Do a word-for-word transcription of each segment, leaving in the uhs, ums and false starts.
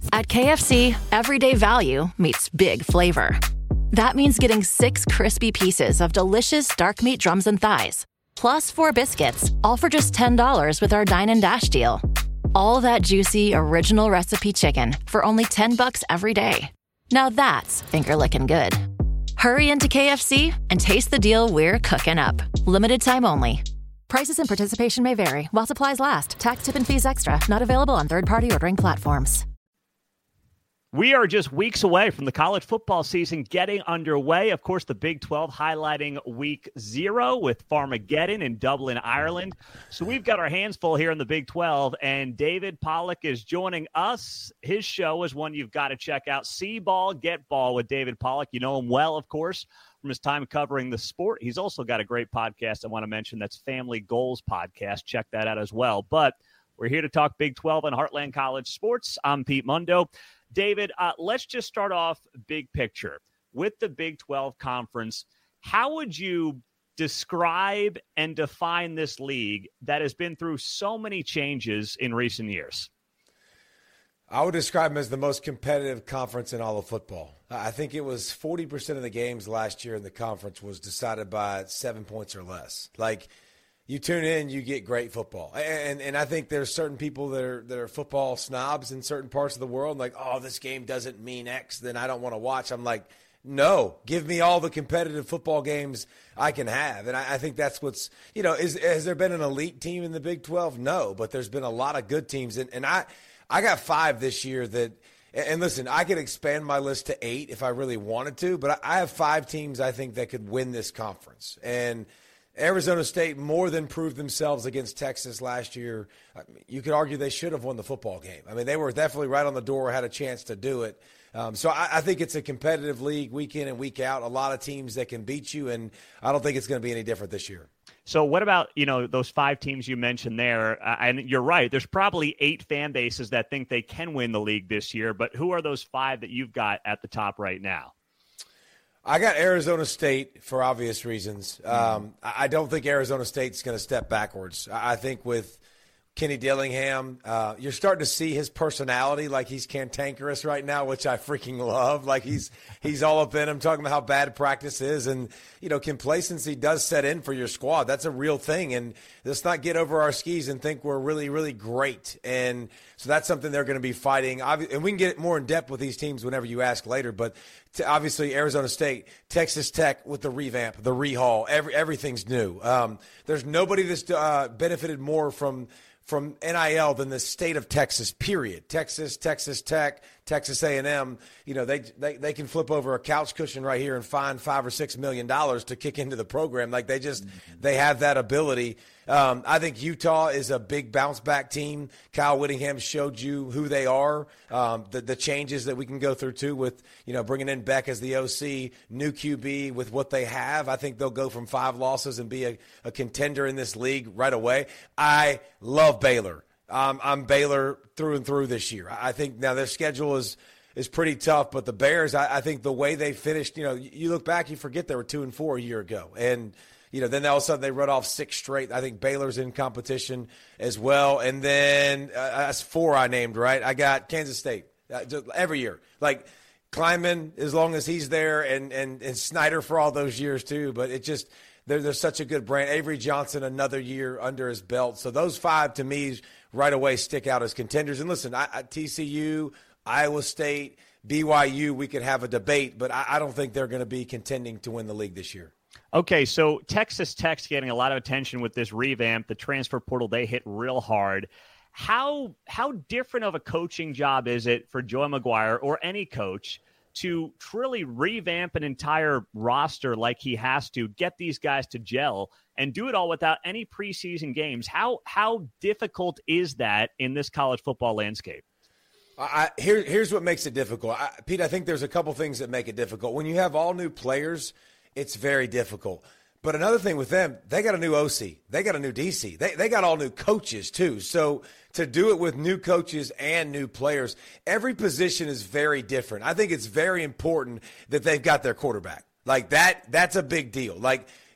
At K F C, everyday value meets big flavor. That means getting six crispy pieces of delicious dark meat drums and thighs, plus four biscuits, all for just ten dollars with our Dine and Dash deal. All that juicy, original recipe chicken for only ten bucks every day. Now that's finger-licking good. Hurry into K F C and taste the deal we're cooking up. Limited time only. Prices and participation may vary while supplies last. Tax, tip, and fees extra. Not available on third-party ordering platforms. We are just weeks away from the college football season getting underway. Of course, the Big twelve highlighting week zero with Farmageddon in Dublin, Ireland. So we've got our hands full here in the Big twelve, and David Pollack is joining us. His show is one you've got to check out, See Ball, Get Ball with David Pollack. You know him well, of course, from his time covering the sport. He's also got a great podcast I want to mention. That's Family Goals Podcast. Check that out as well. But we're here to talk Big twelve and Heartland College sports. I'm Pete Mundo. David, uh, let's just start off big picture. With the Big twelve conference, how would you describe and define this league that has been through so many changes in recent years? I would describe them as the most competitive conference in all of football. I think it was forty percent of the games last year in the conference was decided by seven points or less. Like, you tune in, you get great football. And and I think there's certain people that are that are football snobs in certain parts of the world, like, oh, this game doesn't mean X, then I don't want to watch. I'm like, no, give me all the competitive football games I can have. And I, I think that's what's, you know, is has there been an elite team in the Big twelve? No, but there's been a lot of good teams. And, and I, I got five this year that – and listen, I could expand my list to eight if I really wanted to, but I, I have five teams I think that could win this conference. And – Arizona State more than proved themselves against Texas last year. You could argue they should have won the football game. I mean, they were definitely right on the door, had a chance to do it. Um, so I, I think it's a competitive league week in and week out, a lot of teams that can beat you, and I don't think it's going to be any different this year. So what about, you know, those five teams you mentioned there? Uh, and you're right, there's probably eight fan bases that think they can win the league this year, but who are those five that you've got at the top right now? I got Arizona State for obvious reasons. Um, I don't think Arizona State's going to step backwards. I think with Kenny Dillingham, uh, you're starting to see his personality, like he's cantankerous right now, which I freaking love. Like he's he's all up in him, talking about how bad practice is. And, you know, complacency does set in for your squad. That's a real thing. And let's not get over our skis and think we're really, really great. And so that's something they're going to be fighting. And we can get more in depth with these teams whenever you ask later. But to obviously Arizona State, Texas Tech with the revamp, the rehaul, every, everything's new. Um, there's nobody that's uh, benefited more from – from N I L than the state of Texas, period. Texas, Texas Tech, Texas A and M, you know, they, they they can flip over a couch cushion right here and find five or six million dollars to kick into the program. Like they just, they have that ability. Um, I think Utah is a big bounce back team. Kyle Whittingham showed you who they are. Um, the, the changes that we can go through too with, you know, bringing in Beck as the O C, new Q B with what they have. I think they'll go from five losses and be a, a contender in this league right away. I love Baylor. Um, I'm Baylor through and through this year. I think now their schedule is is pretty tough, but the Bears, I, I think the way they finished, you know, you, you look back, you forget they were two and four a year ago, and you know, then all of a sudden they run off six straight. I think Baylor's in competition as well, and then uh, that's four I named, right? I got Kansas State uh, just every year, like Kleinman as long as he's there, and and and Snyder for all those years too. But it just they're they're such a good brand. Avery Johnson another year under his belt, so those five to me right away stick out as contenders. And listen, I, I, T C U, Iowa State, B Y U, we could have a debate, but I, I don't think they're going to be contending to win the league this year. Okay, so Texas Tech's getting a lot of attention with this revamp. The transfer portal, they hit real hard. How how different of a coaching job is it for Joey McGuire or any coach to truly revamp an entire roster like he has to, get these guys to gel, and do it all without any preseason games? How how difficult is that in this college football landscape? I, here, here's what makes it difficult. I, Pete, I think there's a couple things that make it difficult. When you have all new players, it's very difficult. But another thing with them, they got a new O C. They got a new D C. They they got all new coaches, too. So to do it with new coaches and new players, every position is very different. I think it's very important that they've got their quarterback. Like, that, that's a big deal. Like,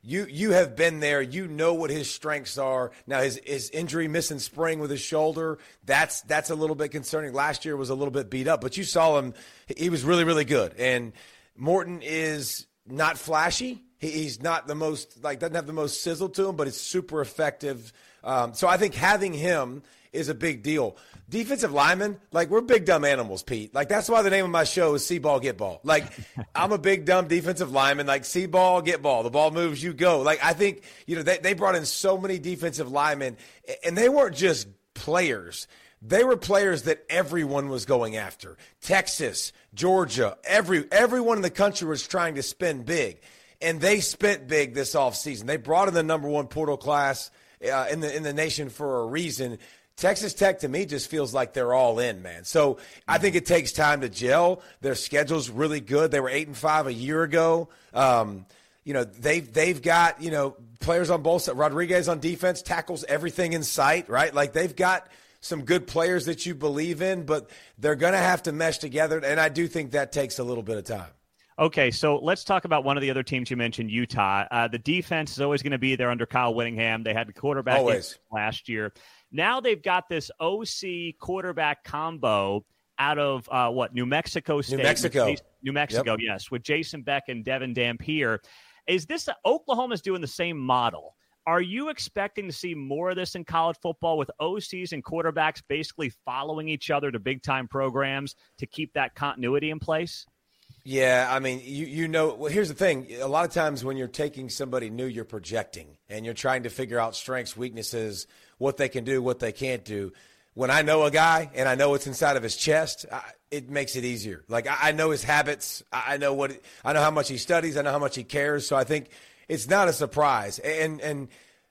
You you have been there. You know what his strengths are. Now his his injury, missing spring with his shoulder, that's that's a little bit concerning. Last year was a little bit beat up, but you saw him. He was really really good. And Morton is not flashy. He, he's not the most like doesn't have the most sizzle to him, but it's super effective. Um, so I think having him is a big deal. Defensive linemen, like, we're big dumb animals, Pete. Like, that's why the name of my show is See Ball, Get Ball. Like, I'm a big dumb defensive lineman. Like, see ball, get ball. The ball moves, you go. Like, I think, you know, they, they brought in so many defensive linemen, and they weren't just players. They were players that everyone was going after. Texas, Georgia, every everyone in the country was trying to spend big. And they spent big this offseason. They brought in the number one portal class uh, in the in the nation for a reason. Texas Tech, to me, just feels like they're all in, man. So I think it takes time to gel. Their schedule's really good. They were eight and five a year ago. Um, you know, they've they've got, you know, players on both sides. Rodriguez on defense tackles everything in sight, right? Like, they've got some good players that you believe in, but they're going to have to mesh together, and I do think that takes a little bit of time. Okay, so let's talk about one of the other teams you mentioned, Utah. Uh, the defense is always going to be there under Kyle Whittingham. They had the quarterback last year. Now they've got this O C quarterback combo out of, uh, what, New Mexico State? New Mexico. Jason, New Mexico, yep. yes, with Jason Beck and Devin Dampier. Is this – Oklahoma's doing the same model. Are you expecting to see more of this in college football with O Cs and quarterbacks basically following each other to big-time programs to keep that continuity in place? Yeah, I mean, you you know, well, here's the thing. A lot of times when you're taking somebody new, you're projecting, and you're trying to figure out strengths, weaknesses, what they can do, what they can't do. When I know a guy and I know what's inside of his chest, I, it makes it easier. Like, I, I know his habits. I, I know what I know how much he studies. I know how much he cares. So I think it's not a surprise. And and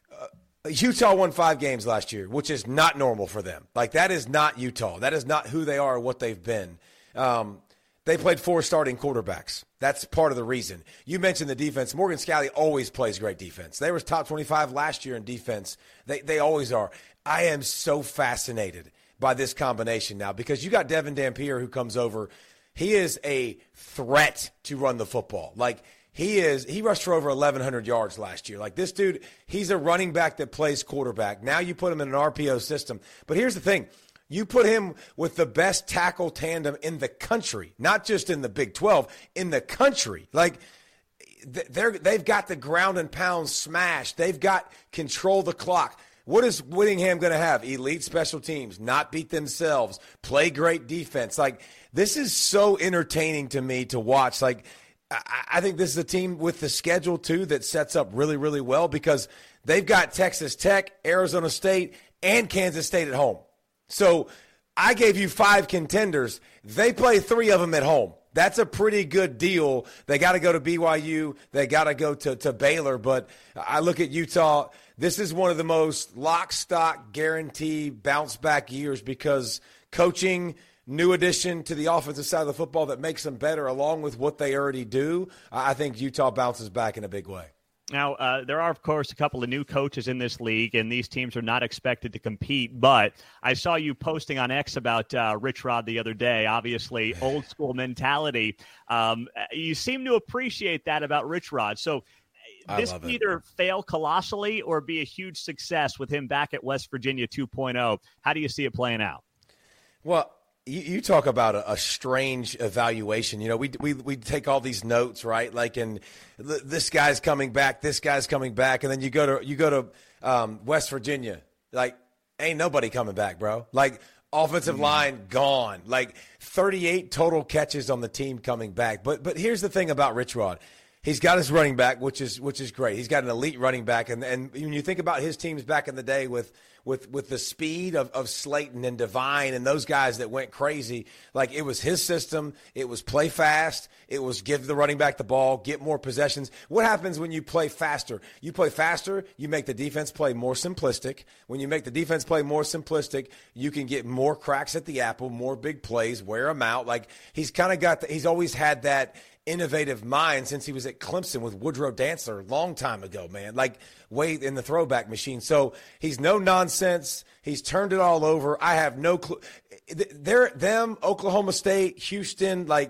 uh, Utah won five games last year, which is not normal for them. Like, that is not Utah. That is not who they are or what they've been. Um, They played four starting quarterbacks. That's part of the reason. You mentioned the defense. Morgan Scalley always plays great defense. They were top twenty-five last year in defense. They they always are. I am so fascinated by this combination now because you got Devin Dampier who comes over. He is a threat to run the football. Like, he is, he rushed for over eleven hundred yards last year. Like, this dude, he's a running back that plays quarterback. Now you put him in an R P O system. But here's the thing. You put him with the best tackle tandem in the country, not just in the Big twelve, in the country. Like, they're, they've got the ground and pound smash. They've got control the clock. What is Whittingham going to have? Elite special teams, not beat themselves, play great defense. Like, this is so entertaining to me to watch. Like, I, I think this is a team with the schedule, too, that sets up really, really well because they've got Texas Tech, Arizona State, and Kansas State at home. So I gave you five contenders. They play three of them at home. That's a pretty good deal. They got to go to B Y U. They got to go to to Baylor. But I look at Utah. This is one of the most lock, stock, guarantee, bounce-back years because coaching, new addition to the offensive side of the football that makes them better along with what they already do. I think Utah bounces back in a big way. Now, uh, there are, of course, a couple of new coaches in this league, and these teams are not expected to compete. But I saw you posting on X about uh, Rich Rod the other day, obviously, old school mentality. Um, you seem to appreciate that about Rich Rod. So this can either fail colossally or be a huge success with him back at West Virginia two point oh. How do you see it playing out? Well, You, you talk about a, a strange evaluation. You know, we we we take all these notes, right? Like, and th- this guy's coming back, this guy's coming back, and then you go to you go to um, West Virginia. Like, ain't nobody coming back, bro. Like, offensive mm-hmm. line gone. Like, thirty-eight total catches on the team coming back. But but here's the thing about Rich Rod. He's got his running back, which is which is great. He's got an elite running back, and and when you think about his teams back in the day with with with the speed of, of Slayton and Devine and those guys that went crazy, like, it was his system. It was play fast. It was give the running back the ball, get more possessions. What happens when you play faster? You play faster, you make the defense play more simplistic. When you make the defense play more simplistic, you can get more cracks at the apple, more big plays, wear them out. Like, he's kind of got the, he's always had that innovative mind since he was at Clemson with Woodrow Dantzler a long time ago, man, like way in the throwback machine. So he's no nonsense. He's turned it all over. I have no clue. They're them, Oklahoma State, Houston, like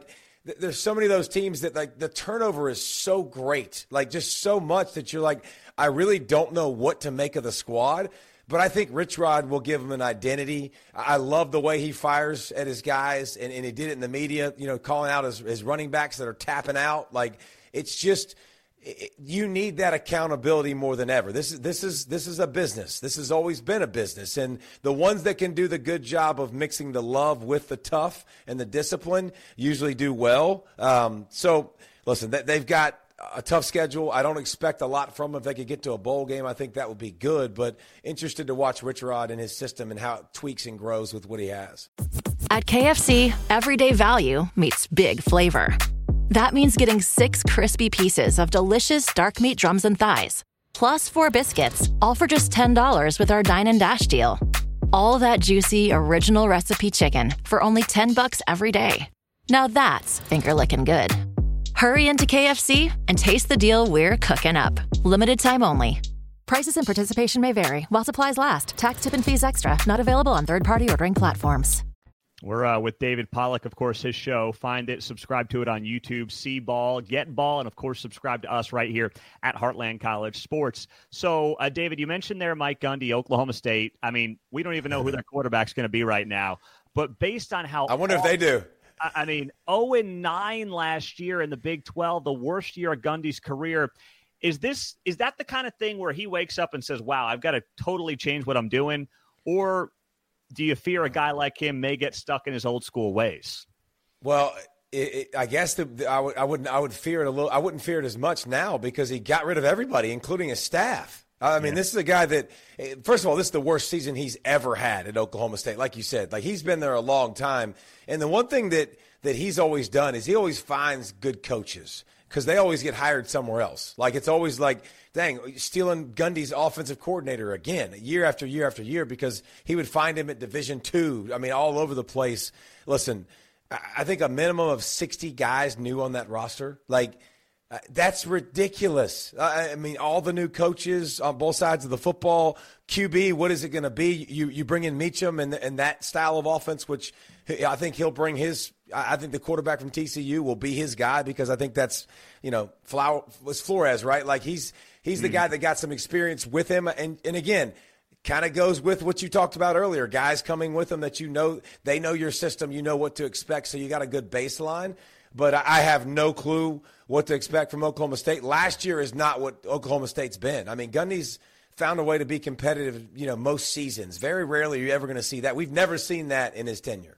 th- there's so many of those teams that like the turnover is so great, like just so much that you're like, I really don't know what to make of the squad. But I think Rich Rod will give him an identity. I love the way he fires at his guys, and, and he did it in the media, you know, calling out his, his running backs that are tapping out. Like, it's just it, you need that accountability more than ever. This is this is this is a business. This has always been a business, and the ones that can do the good job of mixing the love with the tough and the discipline usually do well. Um, so, listen, they, they've got a tough schedule. I don't expect a lot from them. If they could get to a bowl game, I think that would be good. But interested to watch Rich Rod and his system and how it tweaks and grows with what he has. At K F C, everyday value meets big flavor. That means getting six crispy pieces of delicious dark meat drums and thighs, plus four biscuits, all for just ten dollars with our Dine and Dash deal. All that juicy, original recipe chicken for only ten bucks every day. Now that's finger-licking good. Hurry into K F C and taste the deal we're cooking up. Limited time only. Prices and participation may vary while supplies last. Tax, tip, and fees extra. Not available on third-party ordering platforms. We're uh, with David Pollack, of course, his show. Find it, subscribe to it on YouTube, see Ball, get Ball, and, of course, subscribe to us right here at Heartland College Sports. So, uh, David, you mentioned there Mike Gundy, Oklahoma State. I mean, we don't even know who their quarterback's going to be right now. But based on how – I wonder if they do. I mean, oh and nine last year in the Big twelve, the worst year of Gundy's career. Is this is that the kind of thing where he wakes up and says, wow, I've got to totally change what I'm doing? Or do you fear a guy like him may get stuck in his old school ways? Well, it, it, I guess the, the, I, would, I, wouldn't, I would fear it a little. I wouldn't fear it as much now because he got rid of everybody, including his staff. I mean, yeah. This is a guy that, first of all, this is the worst season he's ever had at Oklahoma State. Like you said, like he's been there a long time. And the one thing that, that he's always done is he always finds good coaches because they always get hired somewhere else. Like it's always like, dang, stealing Gundy's offensive coordinator again, year after year after year, because he would find him at Division two. I mean, all over the place. Listen, I think a minimum of sixty guys new on that roster. Like, Uh, that's ridiculous. Uh, I mean, all the new coaches on both sides of the football, Q B, what is it going to be? You you bring in Meacham and, and that style of offense, which I think he'll bring his – I think the quarterback from T C U will be his guy because I think that's, you know, Flower, was Flores, right? Like he's he's the mm. guy that got some experience with him. And, and again, kind of goes with what you talked about earlier, guys coming with them that you know – they know your system, you know what to expect, so you got a good baseline. But I have no clue what to expect from Oklahoma State. Last year is not what Oklahoma State's been. I mean, Gundy's found a way to be competitive, you know, most seasons. Very rarely are you ever going to see that. We've never seen that in his tenure.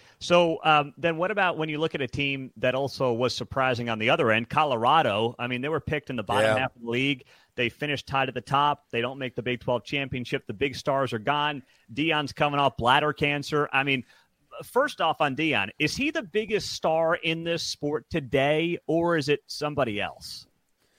So um, then what about when you look at a team that also was surprising on the other end, Colorado? I mean, they were picked in the bottom yeah. half of the league. They finished tied at the top. They don't make the Big twelve championship. The big stars are gone. Deion's coming off bladder cancer. I mean, first off on Deion, is he the biggest star in this sport today, or is it somebody else?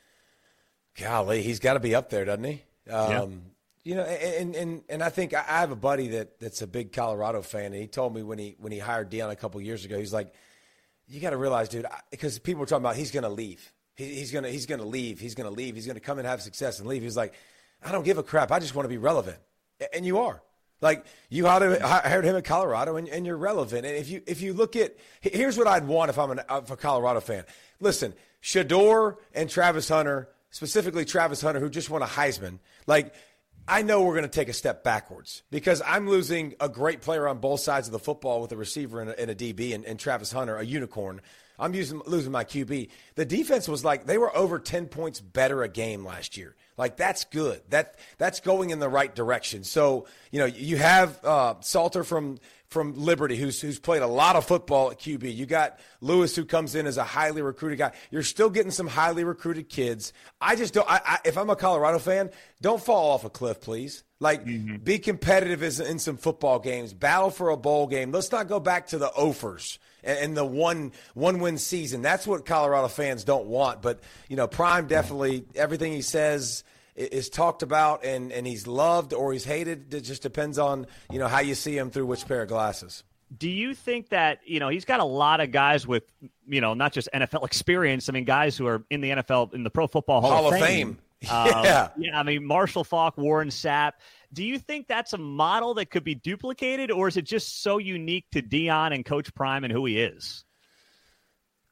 Golly, he's got to be up there, doesn't he? Um, yeah. You know, and, and and I think I have a buddy that, that's a big Colorado fan, and he told me when he when he hired Deion a couple years ago, he's like, you got to realize, dude, because people were talking about he's going to leave. He, he's going to he's going to leave. He's going to leave. He's going to come and have success and leave. He's like, I don't give a crap. I just want to be relevant. And you are. Like, you hired him in Colorado, and, and you're relevant. And if you if you look at – here's what I'd want if I'm an, if a Colorado fan. Listen, Shedeur and Travis Hunter, specifically Travis Hunter, who just won a Heisman, like, I know we're going to take a step backwards because I'm losing a great player on both sides of the football with a receiver and a, and a D B and, and Travis Hunter, a unicorn. I'm using, losing my Q B. The defense was like, they were over ten points better a game last year. Like, that's good. That That's going in the right direction. So, you know, you have uh, Salter from from Liberty, who's who's played a lot of football at Q B. You got Lewis, who comes in as a highly recruited guy. You're still getting some highly recruited kids. I just don't I, – I, if I'm a Colorado fan, don't fall off a cliff, please. Like, mm-hmm. be competitive in some football games. Battle for a bowl game. Let's not go back to the offers and the one one win season. That's what Colorado fans don't want. But, you know, Prime definitely, everything he says is talked about, and, and he's loved or he's hated. It just depends on, you know, how you see him through which pair of glasses. Do you think that, you know, he's got a lot of guys with, you know, not just N F L experience. I mean, guys who are in the N F L, in the Pro Football Hall, Hall of Fame. Fame. Um, yeah. yeah. I mean, Marshall Faulk, Warren Sapp. Do you think that's a model that could be duplicated, or is it just so unique to Deion and Coach Prime and who he is?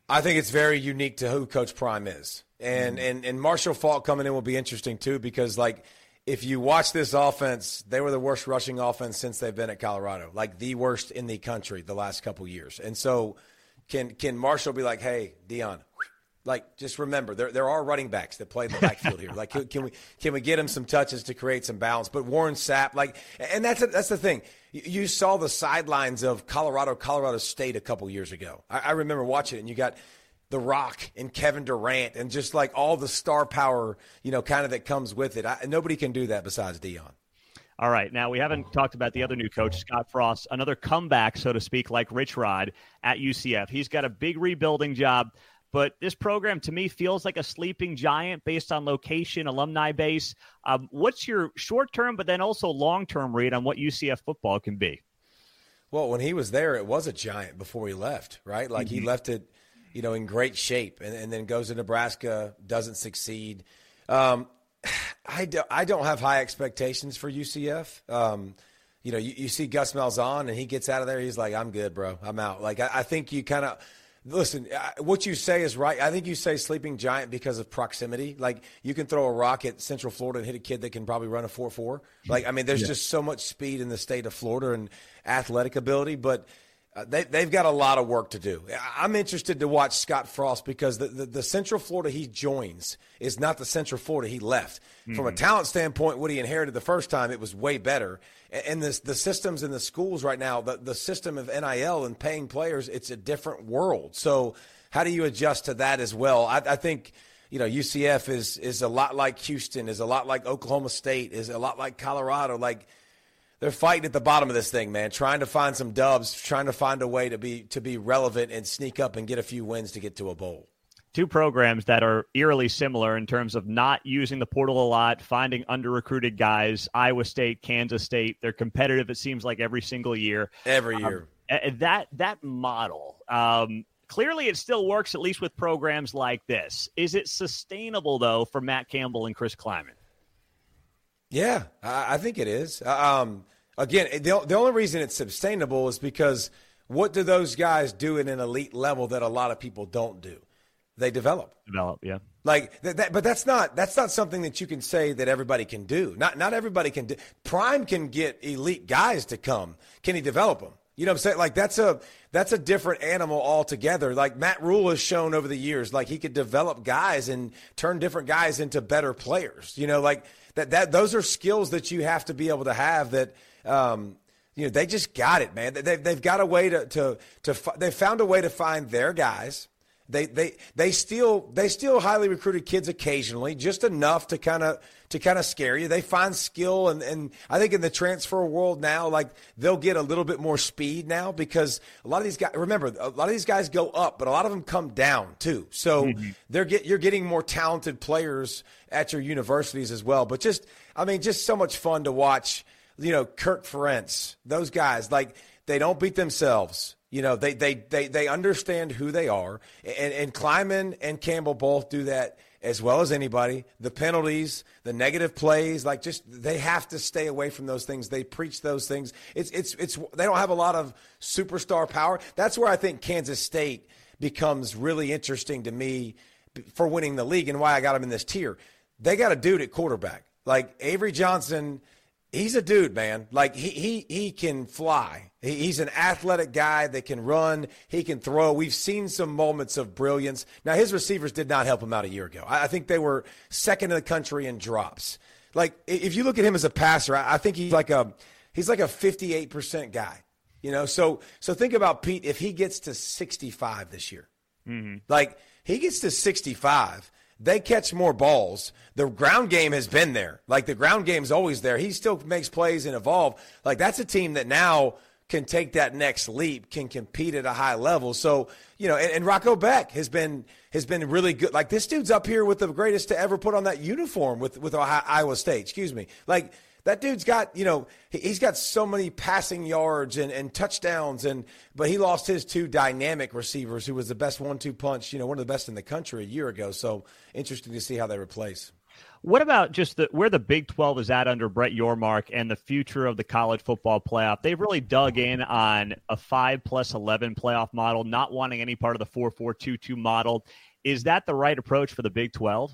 I think it's very unique to who Coach Prime is. And, mm-hmm. and, and Marshall Faulk coming in will be interesting, too, because, like, if you watch this offense, they were the worst rushing offense since they've been at Colorado, like the worst in the country the last couple years. And so can can Marshall be like, hey, Dion, like, just remember, there there are running backs that play in the backfield here. Like, can we can we get him some touches to create some balance? But Warren Sapp, like, and that's a, that's the thing. You saw the sidelines of Colorado, Colorado State a couple years ago. I, I remember watching it, and you got The Rock and Kevin Durant and just like all the star power, you know, kind of that comes with it. I, nobody can do that besides Dion. All right. Now, we haven't talked about the other new coach, Scott Frost, another comeback, so to speak, like Rich Rod at U C F. He's got a big rebuilding job, but this program to me feels like a sleeping giant based on location, alumni base. Um, what's your short-term but then also long-term read on what U C F football can be? Well, when he was there, it was a giant before he left, right? Like, mm-hmm. he left it, you know, in great shape, and, and then goes to Nebraska, doesn't succeed. Um, I, do, I don't have high expectations for U C F. Um, you know, you, you see Gus Malzahn, and he gets out of there. He's like, I'm good, bro. I'm out. Like, I, I think you kind of – listen, what you say is right. I think you say sleeping giant because of proximity. Like, you can throw a rock at Central Florida and hit a kid that can probably run a four four. Like, I mean, there's yeah. just so much speed in the state of Florida and athletic ability, but – Uh, they, they've got a lot of work to do. I'm interested to watch Scott Frost because the, the, the Central Florida he joins is not the Central Florida he left. Mm-hmm. From a talent standpoint, what he inherited the first time, it was way better. And, and this, the systems in the schools right now, the, the system of N I L and paying players, it's a different world. So how do you adjust to that as well? I, I think, you know, U C F is is a lot like Houston, is a lot like Oklahoma State, is a lot like Colorado. Like, they're fighting at the bottom of this thing, man, trying to find some dubs, trying to find a way to be to be relevant and sneak up and get a few wins to get to a bowl. Two programs that are eerily similar in terms of not using the portal a lot, finding under-recruited guys. Iowa State, Kansas State, they're competitive, it seems like, every single year. Every year. Um, that, that model, um, clearly it still works, at least with programs like this. Is it sustainable, though, for Matt Campbell and Chris Kleiman? Yeah, I think it is. Um, again, the, the only reason it's sustainable is because what do those guys do at an elite level that a lot of people don't do? They develop. Develop, yeah. Like that, but that's not that's not something that you can say that everybody can do. Not not everybody can do. Prime can get elite guys to come. Can he develop them? You know what I'm saying? Like, that's a that's a different animal altogether. Like, Matt Rule has shown over the years, like, he could develop guys and turn different guys into better players. You know, like that that those are skills that you have to be able to have that um, you know, they just got it, man. They they've got a way to to to they've found a way to find their guys. They they they still they still highly recruited kids occasionally, just enough to kind of to kind of scare you. They find skill, and and I think in the transfer world now, like, they'll get a little bit more speed now because a lot of these guys. Remember, a lot of these guys go up, but a lot of them come down too. So mm-hmm. they're get you're getting more talented players at your universities as well. But just I mean, just so much fun to watch. You know, Kirk Ferentz, those guys, like, they don't beat themselves. You know, they they they they understand who they are, and and Kleiman and Campbell both do that as well as anybody. The penalties, the negative plays, like, just they have to stay away from those things. They preach those things. It's it's it's they don't have a lot of superstar power. That's where I think Kansas State becomes really interesting to me for winning the league and why I got them in this tier. They got a dude at quarterback, like Avery Johnson. He's a dude, man. Like, he he he can fly. He, he's an athletic guy that can run. He can throw. We've seen some moments of brilliance. Now, his receivers did not help him out a year ago. I, I think they were second in the country in drops. Like, if you look at him as a passer, I, I think he's like a he's like a fifty-eight percent guy. You know, so so think about Pete if he gets to sixty-five this year. Mm-hmm. Like, he gets to sixty-five. They catch more balls. The ground game has been there. Like, the ground game's always there. He still makes plays and evolve. Like, that's a team that now can take that next leap, can compete at a high level. So, you know, and, and Rocco Beck has been has been really good. Like, this dude's up here with the greatest to ever put on that uniform with, with Ohio, Iowa State. Excuse me. Like, that dude's got, you know, he's got so many passing yards and, and touchdowns, and but he lost his two dynamic receivers, who was the best one two punch, you know, one of the best in the country a year ago. So interesting to see how they replace. What about just the, where the Big twelve is at under Brett Yormark and the future of the college football playoff? They've really dug in on a five plus eleven playoff model, not wanting any part of the four four two two model. Is that the right approach for the Big twelve?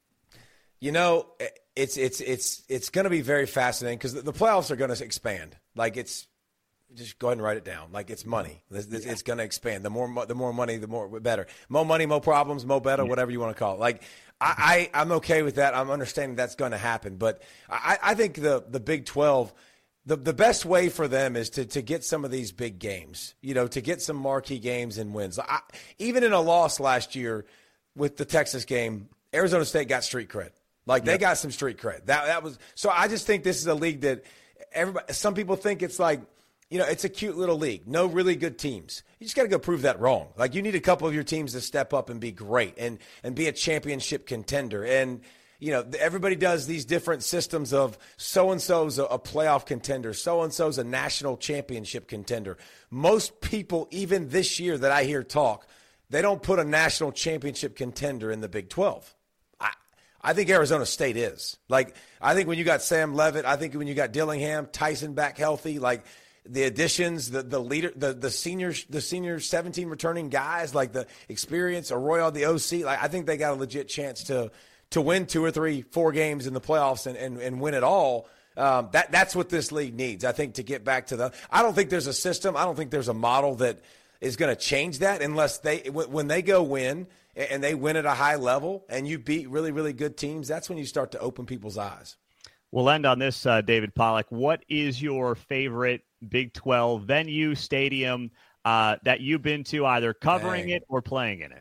You know, it's it's it's it's going to be very fascinating because the, the playoffs are going to expand. Like it's just go ahead and write it down. Like it's money. It's, it's, it's going to expand. The more the more money, the more better. More money, more problems, more better, yeah. Whatever you want to call it. Like I, I I'm okay with that. I'm understanding that's going to happen. But I, I think the the Big twelve. The the best way for them is to to get some of these big games, you know, to get some marquee games and wins. I, even in a loss last year with the Texas game, Arizona State got street cred. Like, yep. They got some street cred. That that was so I just think this is a league that everybody, some people think it's like, you know, it's a cute little league. No really good teams. You just got to go prove that wrong. Like, you need a couple of your teams to step up and be great and and be a championship contender. And you know, everybody does these different systems of so-and-so's a, a playoff contender, so-and-so's a national championship contender. Most people, even this year that I hear talk, they don't put a national championship contender in the Big twelve. I, I think Arizona State is. Like, I think when you got Sam Leavitt, I think when you got Dillingham, Tyson back healthy, like the additions, the the leader, the the seniors, the senior seventeen returning guys, like the experience, Arroyo, the O C, like I think they got a legit chance to – to win two or three, four games in the playoffs and, and, and win it all. Um, that that's what this league needs, I think, to get back to the – I don't think there's a system. I don't think there's a model that is going to change that unless they – when they go win and they win at a high level and you beat really, really good teams, that's when you start to open people's eyes. We'll end on this, uh, David Pollack. What is your favorite Big twelve venue, stadium uh, that you've been to, either covering Dang. it or playing in it?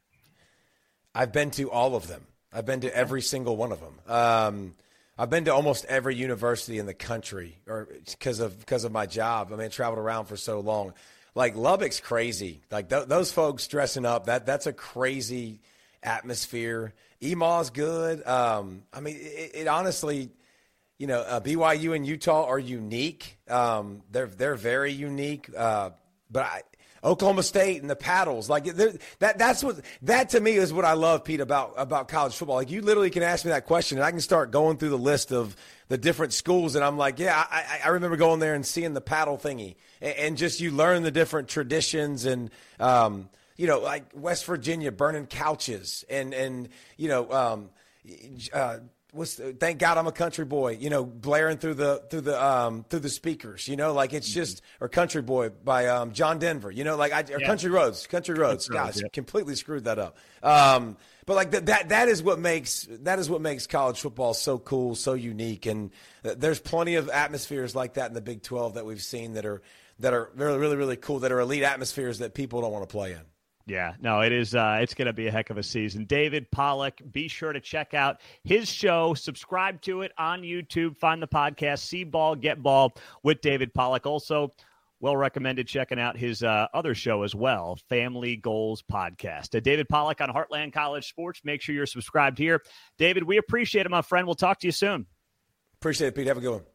I've been to all of them. I've been to every single one of them. Um, I've been to almost every university in the country, or because of because of my job. I mean, I traveled around for so long. Like Lubbock's crazy. Like th- those folks dressing up, that that's a crazy atmosphere. E M A's good. Um, I mean, it, it honestly, you know, uh, B Y U and Utah are unique. Um, they're they're very unique. Uh, but I. Oklahoma State and the paddles, like that. That's what that to me is what I love, Pete, about about college football. Like you literally can ask me that question, and I can start going through the list of the different schools, and I'm like, yeah, I, I remember going there and seeing the paddle thingy, and, and just you learn the different traditions, and um, you know, like West Virginia burning couches, and and you know, um, uh, what's the, thank God I'm a country boy, you know, blaring through the through the um through the speakers, you know, like it's just or Country Boy by um John Denver, you know, like I or yeah. Country Roads, Country Roads, Country Roads, gosh, yeah. completely screwed that up. Um, but like that that that is what makes that is what makes college football so cool, so unique, and there's plenty of atmospheres like that in the Big twelve that we've seen that are that are really really really cool, that are elite atmospheres that people don't want to play in. Yeah, no, it is. Uh, it's going to be a heck of a season. David Pollack, be sure to check out his show. Subscribe to it on YouTube. Find the podcast, See Ball, Get Ball with David Pollack. Also, well recommended checking out his uh, other show as well, Family Goals Podcast. Uh, David Pollack on Heartland College Sports. Make sure you're subscribed here. David, we appreciate it, my friend. We'll talk to you soon. Appreciate it, Pete. Have a good one.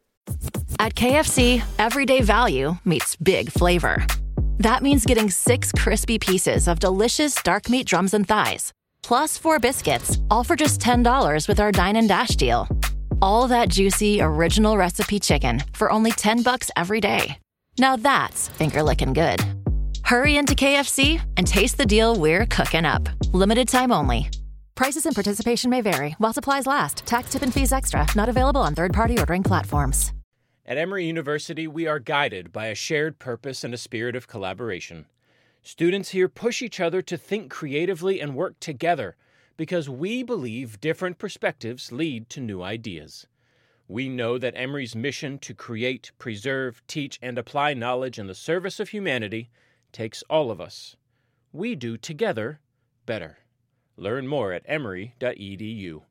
At K F C, everyday value meets big flavor. That means getting six crispy pieces of delicious dark meat drums and thighs, plus four biscuits, all for just ten dollars with our Dine and Dash deal. All that juicy, original recipe chicken for only ten bucks every day. Now that's finger-licking good. Hurry into K F C and taste the deal we're cooking up. Limited time only. Prices and participation may vary while supplies last. Tax, tip, and fees extra. Not available on third-party ordering platforms. At Emory University, we are guided by a shared purpose and a spirit of collaboration. Students here push each other to think creatively and work together because we believe different perspectives lead to new ideas. We know that Emory's mission to create, preserve, teach, and apply knowledge in the service of humanity takes all of us. We do together better. Learn more at emory dot e d u.